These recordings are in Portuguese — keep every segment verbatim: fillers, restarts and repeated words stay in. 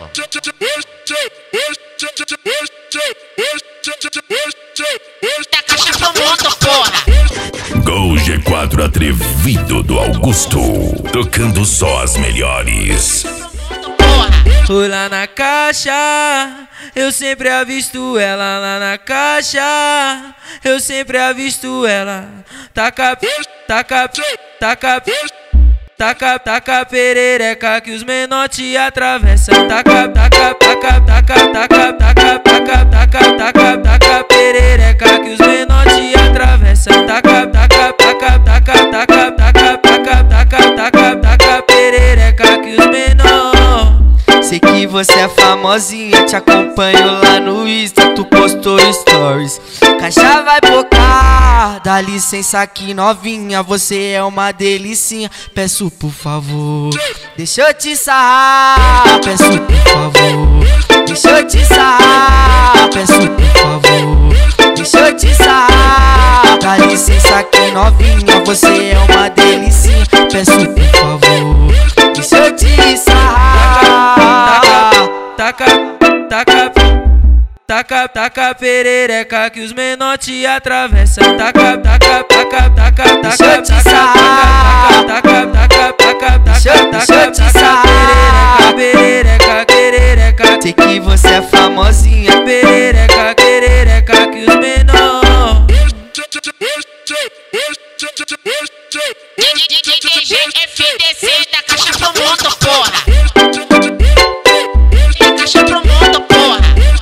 Tá caixa pro mundo, porra. Gol G quatro atrevido do Augusto, tocando só as melhores. Foi lá na caixa, eu sempre avisto ela lá na caixa. Eu sempre avisto ela. Taca, taca, taca, taca, taca perereca que os menor te atravessam. Taca, taca, taca, taca, taca, taca, taca, taca, taca, taca perereca que os menor te atravessam. Taca, taca, taca, taca, taca, taca, taca, taca, taca, taca perereca que os menor. Sei que você é famosinha, te acompanho lá no Insta, tu postou stories. Caixa vai pocar, dá licença aqui novinha, você é uma delicinha. Peço por favor, deixa eu te sarrar. Peço por favor, deixa eu te sarrar. Peço por favor, deixa eu te sarrar. Dá licença aqui novinha, você é uma delicinha. Peço por favor, deixa eu te sarrar. Taca, taca, taca, taca perereca que os menor te atravessam. Taca, taca, taca, taca, taca, taca, taca, taca, taca, taca, taca, taca perereca, perereca. Sei que você é famosinha, perereca, perereca que os menor. D J F D C da caixa pro mundo, porra. Caixa pro mundo, porra.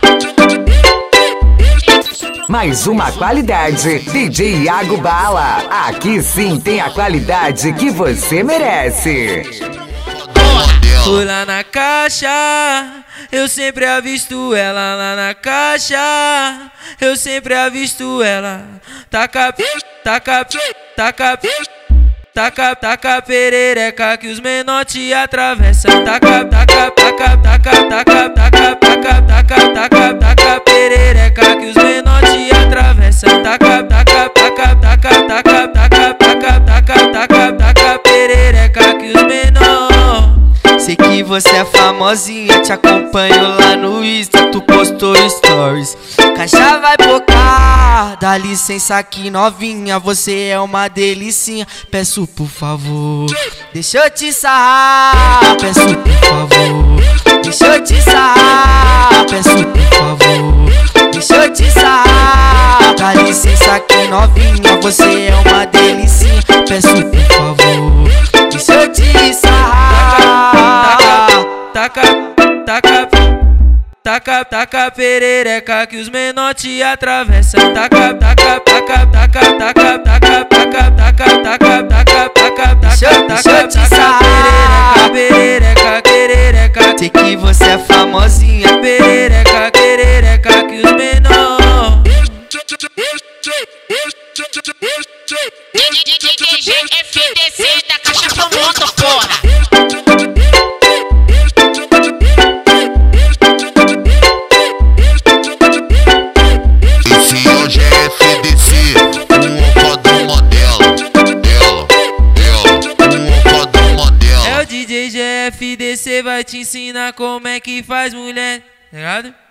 Mais uma qualidade, D J Iago Bala. Aqui sim tem a qualidade que você merece. Foi lá na caixa, eu sempre avisto ela lá na caixa. Eu sempre avisto ela. Taca, taca, taca, taca, taca perereca que os menor te atravessam. Taca, taca, taca, taca, taca, taca, taca, taca, taca, taca perereca que os menor te atravessam. Taca, taca, taca, taca, taca, taca, taca, taca, taca, taca perereca que os menor. Sei que você é famosinha, te acompanho lá no Insta, tu postou stories. Caixa vai pocar, dá licença aqui novinha, você é uma delicinha. Peço por favor, deixa eu te sarrar. Peço por favor, deixa eu te sarrar. Peço por favor, deixa eu te sarrar. Dá licença aqui novinha, você é uma delicinha. Peço por favor, deixa eu te sarrar. Taca, taca, taca, taca perereca que os menor te atravessam. Taca, taca, taca, taca, taca, taca, taca, taca, taca, taca, taca, taca, taca perereca, perereca. Sei que você é famosinha, perereca, perereca que os menor. D J F D C da caixa pro mundo, porra. Esse hoje é F D C, um fodão modelo. Dela, dela, um fodão modelo. É o D J G F D C, vai te ensinar como é que faz mulher, tá ligado?